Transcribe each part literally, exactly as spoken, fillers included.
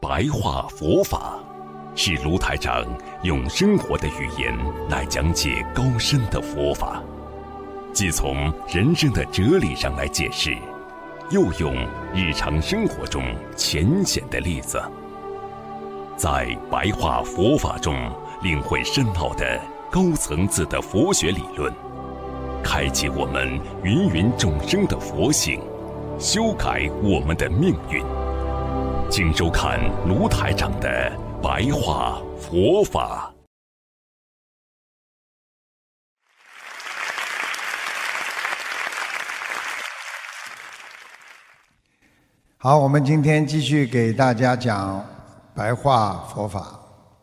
白话佛法，是卢台长用生活的语言来讲解高深的佛法，既从人生的哲理上来解释，又用日常生活中浅显的例子，在白话佛法中领会深奥的高层次的佛学理论，开启我们芸芸众生的佛性，修改我们的命运。请收看卢台长的白话佛法。 好，我们今天继续给大家讲白话佛法。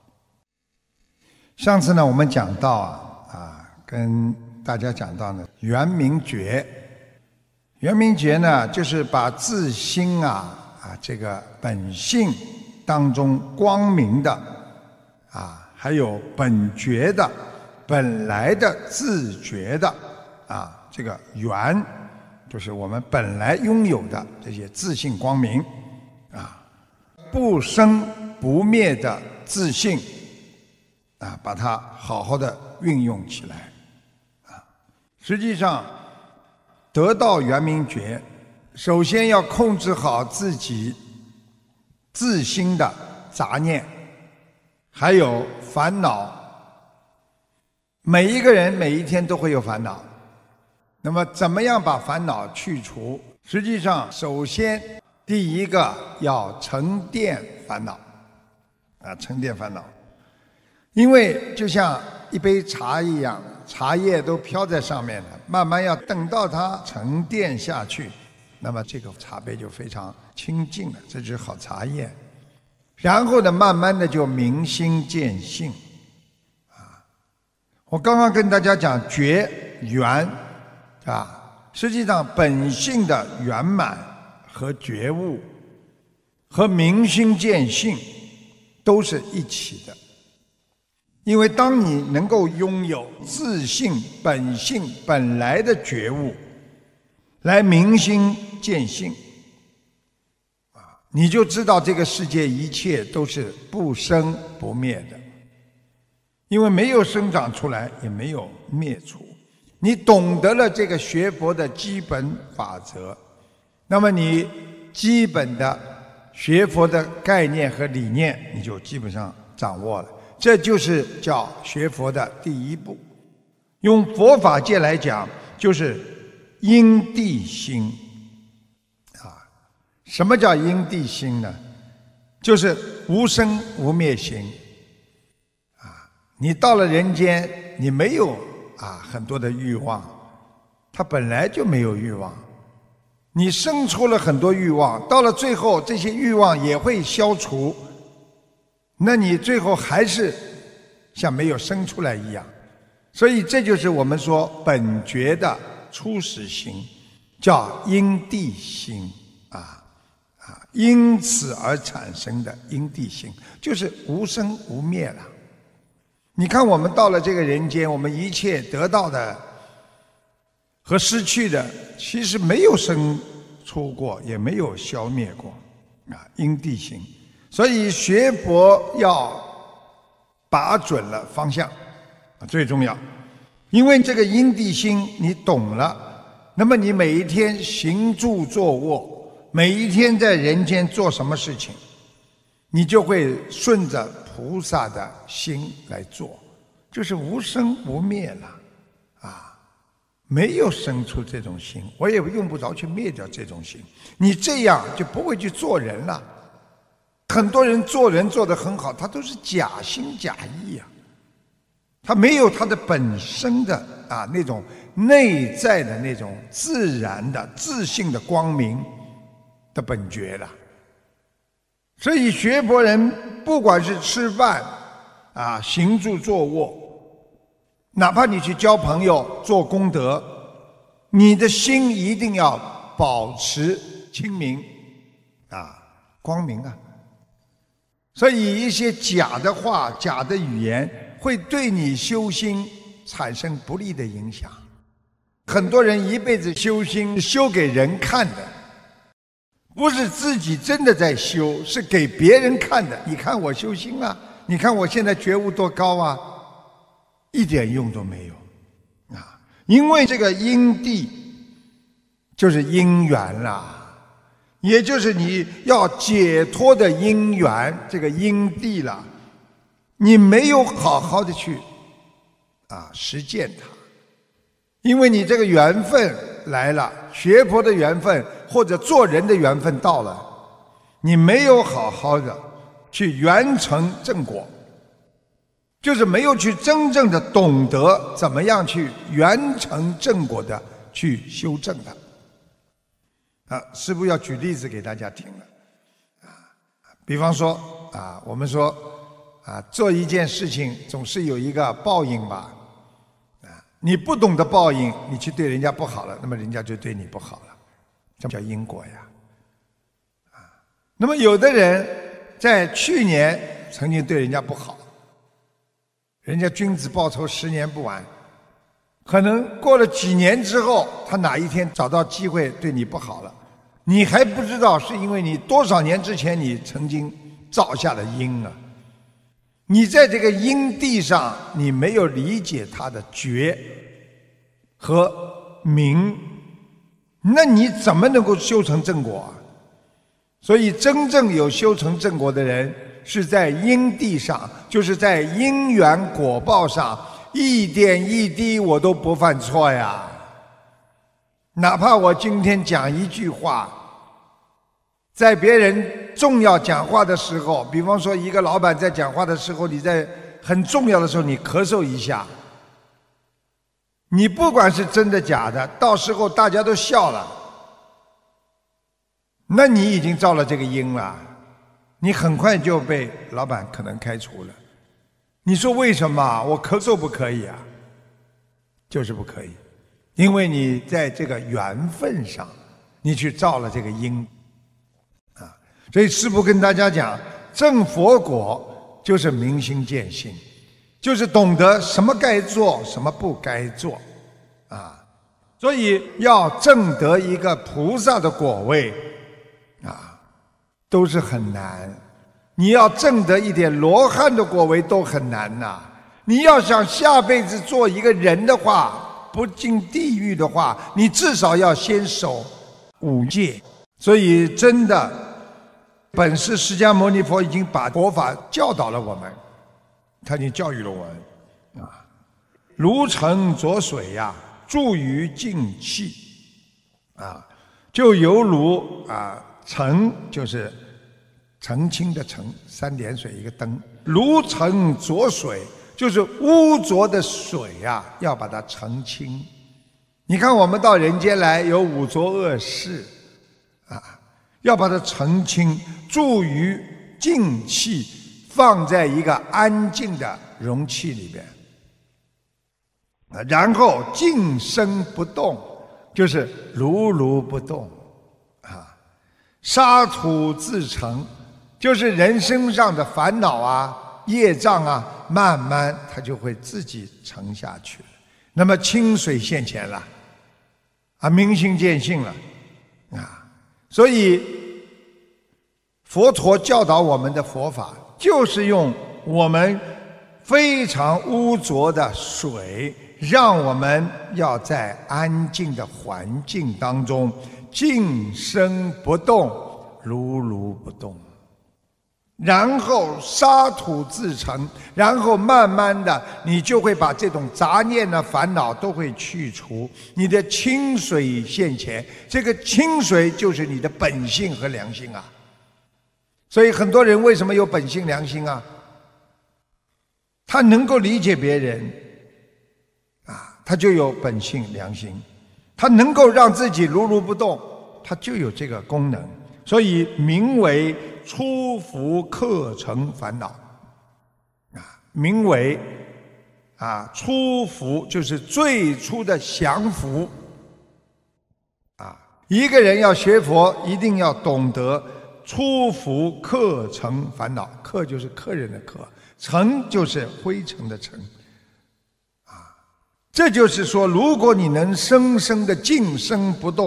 上次呢，我们讲到啊啊，跟大家讲到呢，圆明觉。圆明觉呢，就是把自心啊啊这个本性当中光明的啊，还有本觉的、本来的自觉的啊，这个圆。就是我们本来拥有的这些自性光明啊，不生不灭的自性啊，把它好好的运用起来啊。实际上，得到圆明觉，首先要控制好自己自心的杂念，还有烦恼。每一个人每一天都会有烦恼。那么怎么样把烦恼去除？实际上，首先第一个要沉淀烦恼，啊，沉淀烦恼。因为就像一杯茶一样，茶叶都飘在上面了，慢慢要等到它沉淀下去，那么这个茶杯就非常清净了，这就是好茶叶。然后呢，慢慢的就明心见性，啊，我刚刚跟大家讲觉圆。啊，实际上本性的圆满和觉悟和明心见性都是一起的。因为当你能够拥有自性本性本来的觉悟，来明心见性啊，你就知道这个世界一切都是不生不灭的，因为没有生长出来，也没有灭除。你懂得了这个学佛的基本法则，那么你基本的学佛的概念和理念你就基本上掌握了，这就是叫学佛的第一步。用佛法界来讲，就是因地心啊。什么叫因地心呢？就是无生无灭心啊。你到了人间，你没有啊，很多的欲望，他本来就没有欲望。你生出了很多欲望，到了最后，这些欲望也会消除，那你最后还是像没有生出来一样。所以这就是我们说本觉的初始心，叫因地心啊啊，因此而产生的因地心，就是无生无灭了。你看我们到了这个人间，我们一切得到的和失去的，其实没有生出过，也没有消灭过啊，因地心。所以学佛要把准了方向啊，最重要。因为这个因地心你懂了，那么你每一天行住坐卧，每一天在人间做什么事情，你就会顺着菩萨的心来做，就是无生无灭了啊，没有生出这种心，我也用不着去灭掉这种心。你这样就不会去做人了。很多人做人做得很好，他都是假心假意啊，他没有他的本身的啊那种内在的那种自然的自信的光明的本觉了。所以学佛人不管是吃饭啊、行住坐卧，哪怕你去交朋友做功德，你的心一定要保持清明啊，光明啊。所以一些假的话、假的语言会对你修心产生不利的影响。很多人一辈子修心修给人看的， 不是自己真的在修，是给别人看的。你看我修心啊，你看我现在觉悟多高啊，一点用都没有啊！因为这个因地就是因缘啦，也就是你要解脱的因缘，这个因地啦，你没有好好的去啊实践它，因为你这个缘分来了，学佛的缘分或者做人的缘分到了，你没有好好的去圆成正果，就是没有去真正的懂得怎么样去圆成正果的去修正它。啊，师父要举例子给大家听了，啊，比方说啊，我们说啊，做一件事情总是有一个报应吧，啊，你不懂得报应，你去对人家不好了，那么人家就对你不好了，这叫因果呀，啊，那么有的人在去年曾经对人家不好，人家君子报仇，十年不晚。可能过了几年之后，他哪一天找到机会对你不好了，你还不知道，是因为你多少年之前你曾经造下的因啊。你在这个因地上，你没有理解它的觉和明，那你怎么能够修成正果啊？所以真正有修成正果的人，是在因地上，就是在因缘果报上，一点一滴我都不犯错呀。哪怕我今天讲一句话，在别人重要讲话的时候，比方说一个老板在讲话的时候，你在很重要的时候你咳嗽一下，你不管是真的假的，到时候大家都笑了，那你已经造了这个因了，你很快就被老板可能开除了。你说为什么我咳嗽不可以啊？就是不可以，因为你在这个缘分上，你去造了这个因啊。所以师父跟大家讲，正佛果就是明心见性，就是懂得什么该做，什么不该做啊。所以要证得一个菩萨的果位啊，都是很难。你要证得一点罗汉的果位都很难呐、啊。你要想下辈子做一个人的话，不进地狱的话，你至少要先守五戒。所以真的，本师释迦牟尼佛已经把佛法教导了我们，他已经教育了我们啊。如澄浊水呀、啊，注于净气啊，就犹如啊，澄就是澄清的澄，三点水一个灯，如澄浊水，就是污浊的水呀、啊，要把它澄清。你看我们到人间来有五浊恶世啊，要把它澄清，注于净气，放在一个安静的容器里边，然后静身不动，就是如如不动啊，沙土自成。就是人身上的烦恼啊、业障啊，慢慢它就会自己沉下去了。那么清水现前了，啊，明心见性了，啊，所以佛陀教导我们的佛法，就是用我们非常污浊的水，让我们要在安静的环境当中静身不动，如如不动。然后沙土自成，然后慢慢的你就会把这种杂念的烦恼都会去除，你的清水现前，这个清水就是你的本性和良心啊。所以很多人为什么有本性良心啊？他能够理解别人啊，他就有本性良心，他能够让自己如如不动，他就有这个功能，所以名为初伏克成烦恼啊，名为啊初伏，就是最初的降伏啊。一个人要学佛，一定要懂得初伏克成烦恼，克就是客人的客，成就是灰尘的尘啊。这就是说，如果你能生生的静身不动，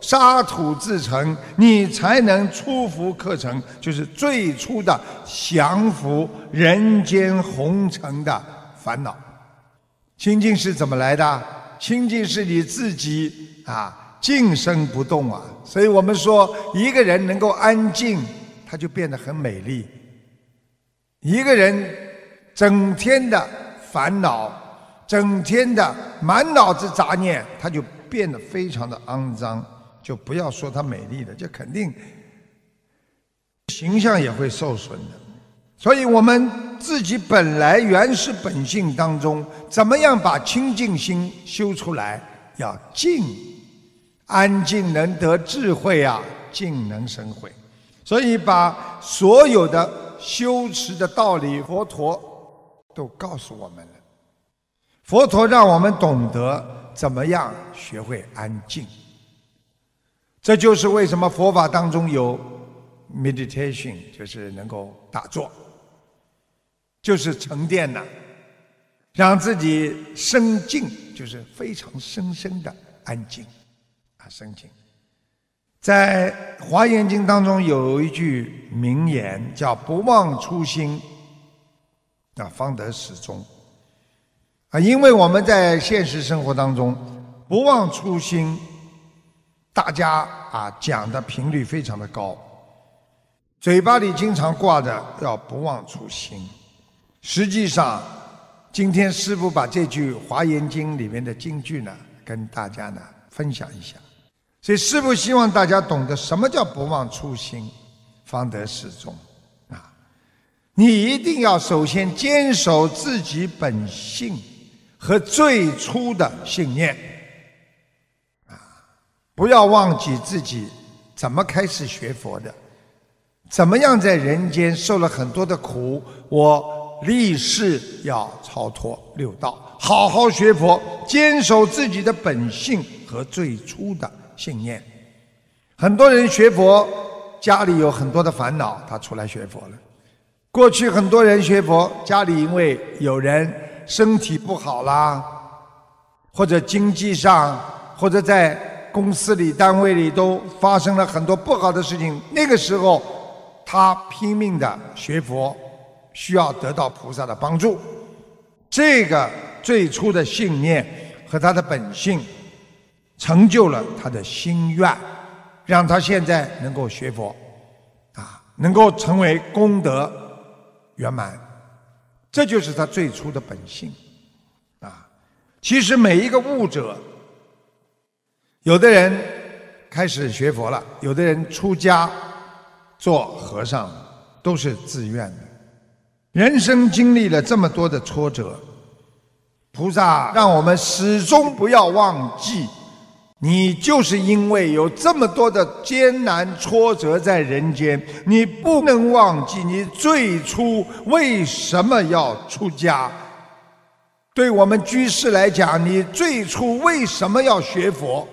沙土自成，你才能出伏课程，就是最初的降服人间红尘的烦恼。清净是怎么来的？清净是你自己啊静身不动啊。所以我们说，一个人能够安静，他就变得很美丽。一个人整天的烦恼，整天的满脑子杂念，他就变得非常的肮脏，就不要说他美丽了，就肯定形象也会受损的。所以我们自己本来原始本性当中，怎么样把清净心修出来？要静，安静能得智慧啊，静能生慧。所以把所有的修持的道理，佛陀都告诉我们了。佛陀让我们懂得怎么样学会安静。这就是为什么佛法当中有 meditation， 就是能够打坐，就是沉淀呐，让自己深静，就是非常深深的安静啊，深静。在《华严经》当中有一句名言，叫“不忘初心，啊，方得始终”。啊，因为我们在现实生活当中，不忘初心，大家啊讲的频率非常的高，嘴巴里经常挂着要不忘初心。实际上，今天师父把这句《华严经》里面的金句呢，跟大家呢分享一下。所以师父希望大家懂得什么叫不忘初心，方得始终啊！你一定要首先坚守自己本性和最初的信念啊，不要忘记自己怎么开始学佛的，怎么样在人间受了很多的苦，我立誓要超脱六道，好好学佛，坚守自己的本性和最初的信念。很多人学佛，家里有很多的烦恼，他出来学佛了。过去很多人学佛，家里因为有人身体不好啦，或者经济上，或者在公司里单位里都发生了很多不好的事情，那个时候他拼命的学佛，需要得到菩萨的帮助。这个最初的信念和他的本性成就了他的心愿，让他现在能够学佛啊，能够成为功德圆满，这就是他最初的本性啊。其实每一个悟者，有的人开始学佛了，有的人出家做和尚，都是自愿的。人生经历了这么多的挫折，菩萨让我们始终不要忘记，你就是因为有这么多的艰难挫折在人间，你不能忘记你最初为什么要出家。对我们居士来讲，你最初为什么要学佛？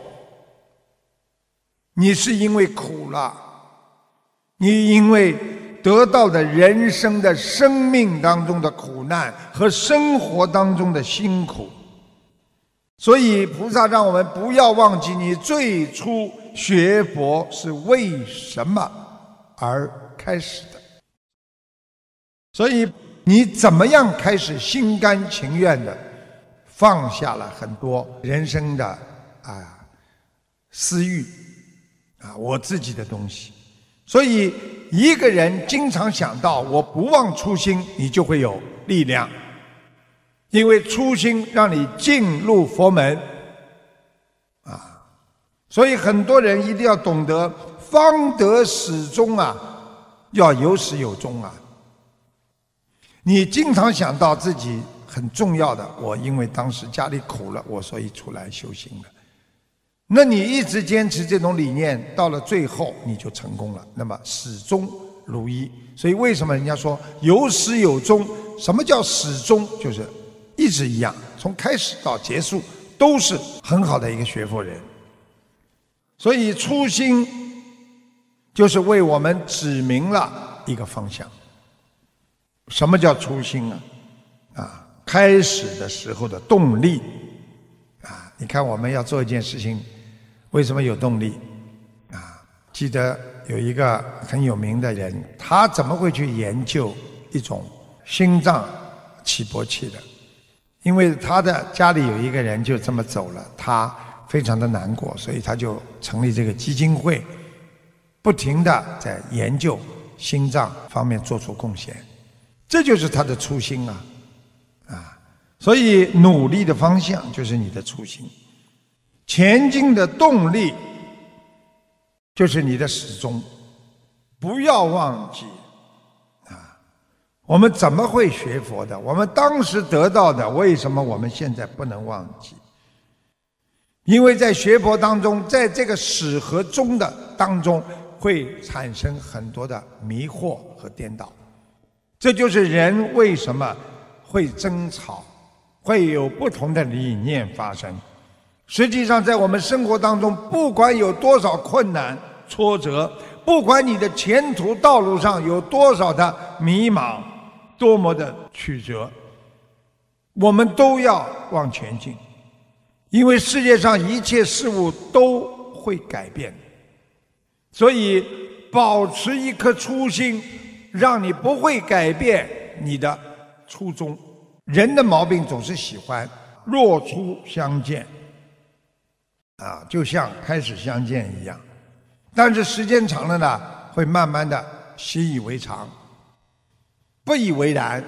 你是因为苦了，你因为得到的人生的生命当中的苦难和生活当中的辛苦。所以菩萨让我们不要忘记你最初学佛是为什么而开始的。所以你怎么样开始心甘情愿的放下了很多人生的啊私欲啊我自己的东西。所以一个人经常想到我不忘初心，你就会有力量。因为初心让你进入佛门啊，所以很多人一定要懂得方得始终啊，要有始有终啊。你经常想到自己很重要的，我因为当时家里苦了，我所以出来修行了。那你一直坚持这种理念，到了最后你就成功了，那么始终如一。所以为什么人家说有始有终？什么叫始终？就是一直一样，从开始到结束都是很好的一个学佛人。所以初心就是为我们指明了一个方向。什么叫初心啊？啊，开始的时候的动力啊！你看我们要做一件事情，为什么有动力？ 记得有一个很有名的人，他怎么会去研究一种心脏起搏器的？因为他的家里有一个人就这么走了，他非常的难过，所以他就成立这个基金会，不停地在研究心脏方面做出贡献。这就是他的初心啊啊！所以努力的方向就是你的初心，前进的动力就是你的始终。不要忘记啊，我们怎么会学佛的？我们当时得到的，为什么我们现在不能忘记？因为在学佛当中，在这个始和终的当中，会产生很多的迷惑和颠倒。这就是人为什么会争吵，会有不同的理念发生。实际上在我们生活当中，不管有多少困难挫折，不管你的前途道路上有多少的迷茫，多么的曲折，我们都要往前进。因为世界上一切事物都会改变，所以保持一颗初心，让你不会改变你的初衷。人的毛病总是喜欢若初相见啊，就像开始相见一样，但是时间长了呢，会慢慢的习以为常，不以为然。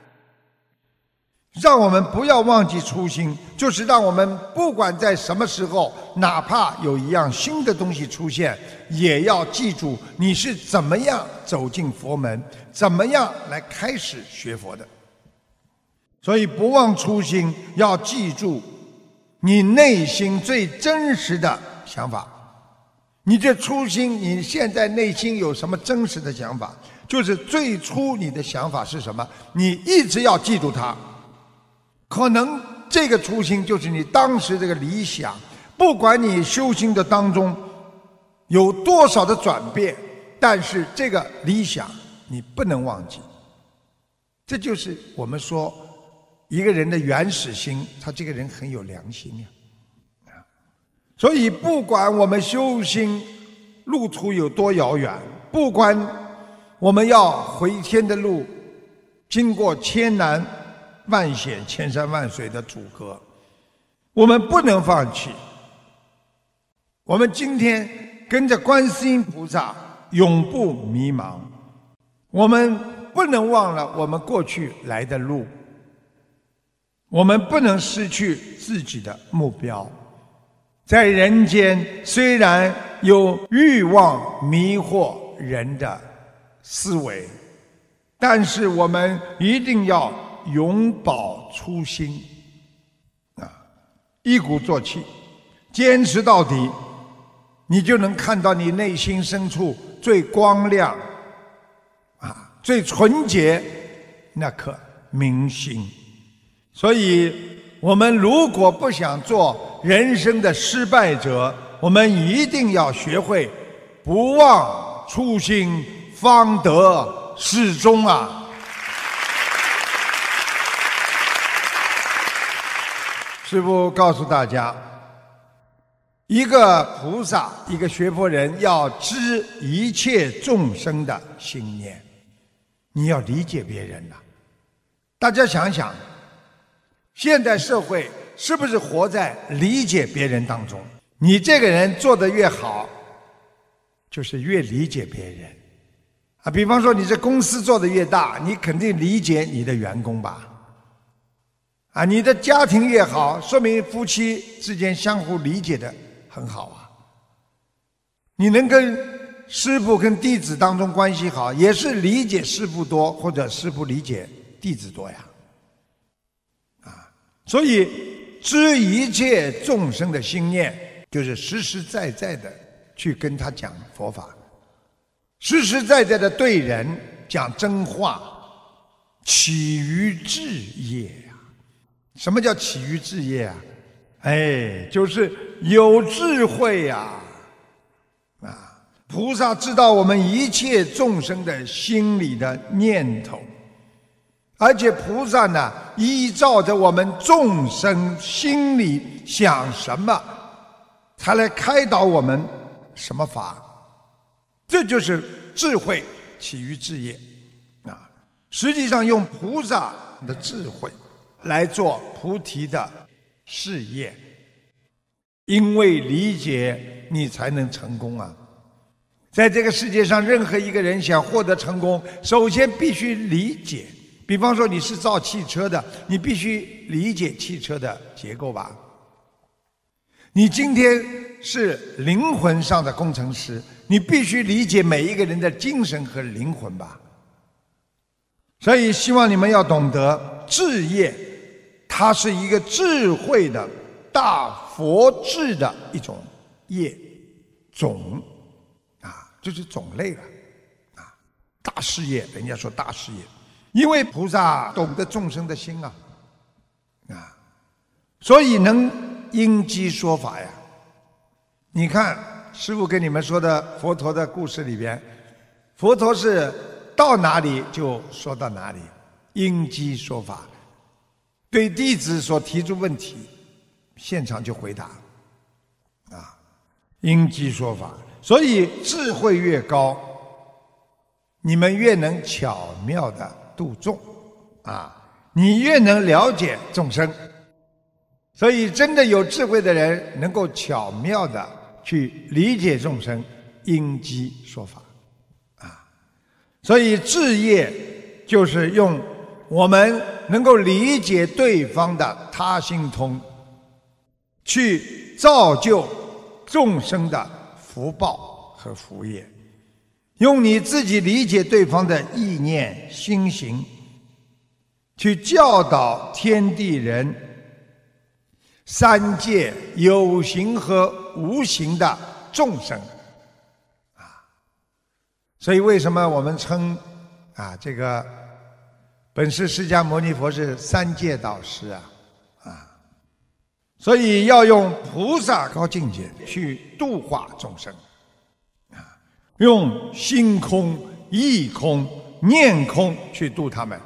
让我们不要忘记初心，就是让我们不管在什么时候，哪怕有一样新的东西出现，也要记住你是怎么样走进佛门，怎么样来开始学佛的。所以不忘初心，要记住你内心最真实的想法。你这初心，你现在内心有什么真实的想法？就是最初你的想法是什么，你一直要记住它。可能这个初心就是你当时这个理想，不管你修行的当中有多少的转变，但是这个理想你不能忘记。这就是我们说一个人的原始心，他这个人很有良心呀。所以不管我们修行路途有多遥远，不管我们要回天的路经过千难万险千山万水的阻隔，我们不能放弃。我们今天跟着观世音菩萨永不迷茫，我们不能忘了我们过去来的路，我们不能失去自己的目标。在人间虽然有欲望迷惑人的思维，但是我们一定要永葆初心啊，一鼓作气，坚持到底，你就能看到你内心深处最光亮啊、最纯洁那颗明心。所以我们如果不想做人生的失败者，我们一定要学会不忘初心，方得始终啊！师父告诉大家，一个菩萨，一个学佛人要知一切众生的心念，你要理解别人呐。大家想想，现代社会是不是活在理解别人当中？你这个人做得越好，就是越理解别人啊。比方说你这公司做得越大，你肯定理解你的员工吧？啊，你的家庭越好，说明夫妻之间相互理解的很好啊。你能跟师父跟弟子当中关系好，也是理解师父多，或者师父理解弟子多呀。啊，所以知一切众生的心念，就是实实在在的去跟他讲佛法，实实在在的对人讲真话，起于智业呀。什么叫起于智业啊？哎，就是有智慧呀！啊，菩萨知道我们一切众生的心里的念头，而且菩萨呢，依照着我们众生心里想什么，他来开导我们什么法。 这就是智慧起于智业啊！实际上用菩萨的智慧来做菩提的事业，因为理解你才能成功啊！在这个世界上，任何一个人想获得成功，首先必须理解。比方说你是造汽车的，你必须理解汽车的结构吧。你今天是灵魂上的工程师，你必须理解每一个人的精神和灵魂吧。所以希望你们要懂得智业，它是一个智慧的大佛智的一种业种啊，就是种类了啊，大事业，人家说大事业，因为菩萨懂得众生的心啊啊，所以能因机说法呀。你看师父跟你们说的佛陀的故事里边，佛陀是到哪里就说到哪里，因机说法，对弟子所提出问题，现场就回答啊，因机说法。所以智慧越高，你们越能巧妙的度众啊，你越能了解众生。所以真的有智慧的人能够巧妙的去理解众生，因机说法啊。所以智业就是用我们能够理解对方的他心通，去造就众生的福报和福业，用你自己理解对方的意念心行，去教导天地人三界有形和无形的众生啊。所以为什么我们称啊这个本师释迦牟尼佛是三界导师啊啊，所以要用菩萨高境界去度化众生啊，用心空、意空、念空去度他们。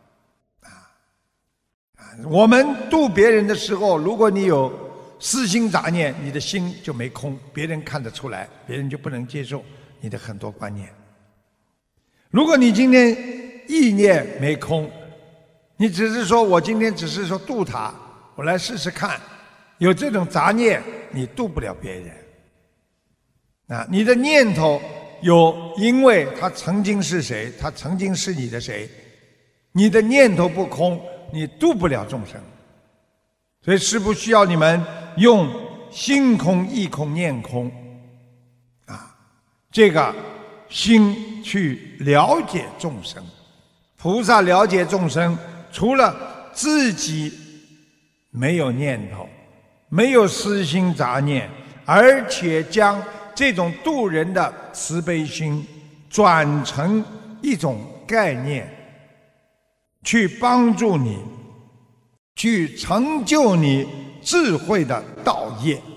我们度别人的时候，如果你有私心杂念，你的心就没空，别人看得出来，别人就不能接受你的很多观念。如果你今天意念没空，你只是说我今天只是说度他，我来试试看，有这种杂念，你度不了别人啊。你的念头有，因为他曾经是谁，他曾经是你的谁，你的念头不空，你度不了众生。所以师父需要你们用心空、意空、念空啊，这个心去了解众生。菩萨了解众生，除了自己没有念头，没有私心杂念，而且将这种度人的慈悲心转成一种概念，去帮助你，去成就你智慧的道业。